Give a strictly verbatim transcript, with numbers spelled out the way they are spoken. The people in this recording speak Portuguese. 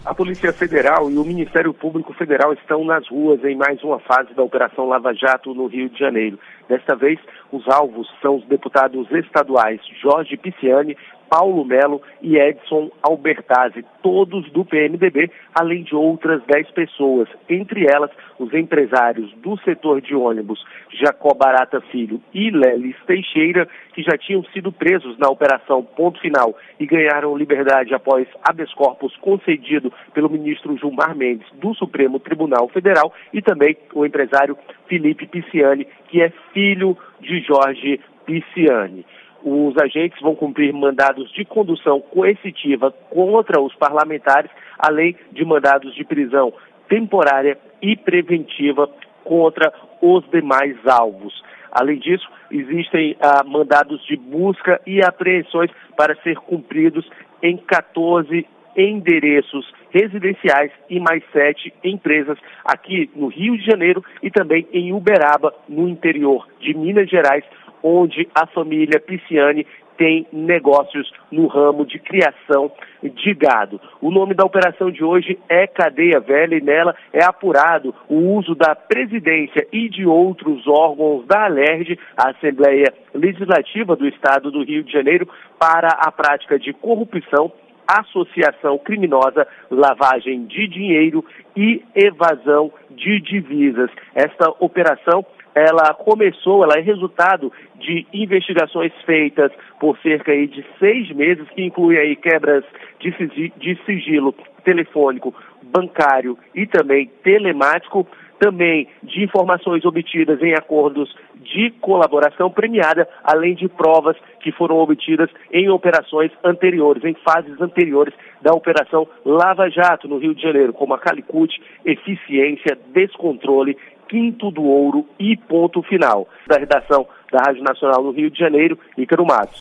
A Polícia Federal e o Ministério Público Federal estão nas ruas em mais uma fase da Operação Lava Jato no Rio de Janeiro. Desta vez, os alvos são os deputados estaduais Jorge Pisciani, Paulo Melo e Edson Albertazzi, todos do P M D B, além de outras dez pessoas, entre elas os empresários do setor de ônibus Jacó Barata Filho e Lelis Teixeira, que já tinham sido presos na Operação Ponto Final e ganharam liberdade após habeas corpus concedido pelo ministro Gilmar Mendes do Supremo Tribunal Federal, e também o empresário Felipe Pisciani, que é filho de Jorge Pisciani. Os agentes vão cumprir mandados de condução coercitiva contra os parlamentares, além de mandados de prisão temporária e preventiva contra os demais alvos. Além disso, existem ah, mandados de busca e apreensões para ser cumpridos em quatorze endereços residenciais e mais sete empresas aqui no Rio de Janeiro e também em Uberaba, no interior de Minas Gerais, onde a família Pisciani tem negócios no ramo de criação de gado. O nome da operação de hoje é Cadeia Velha e nela é apurado o uso da presidência e de outros órgãos da ALERJ, a Assembleia Legislativa do Estado do Rio de Janeiro, para a prática de corrupção, associação criminosa, lavagem de dinheiro e evasão de divisas. Esta operação, ela começou, ela é resultado de investigações feitas por cerca de seis meses, que inclui aí quebras de sigilo, de sigilo telefônico, bancário e também telemático, também de informações obtidas em acordos de colaboração premiada, além de provas que foram obtidas em operações anteriores, em fases anteriores da Operação Lava Jato no Rio de Janeiro, como a Calicut, Eficiência, Descontrole, Quinto do Ouro e Ponto Final. Da redação da Rádio Nacional no Rio de Janeiro, Ícaro Matos.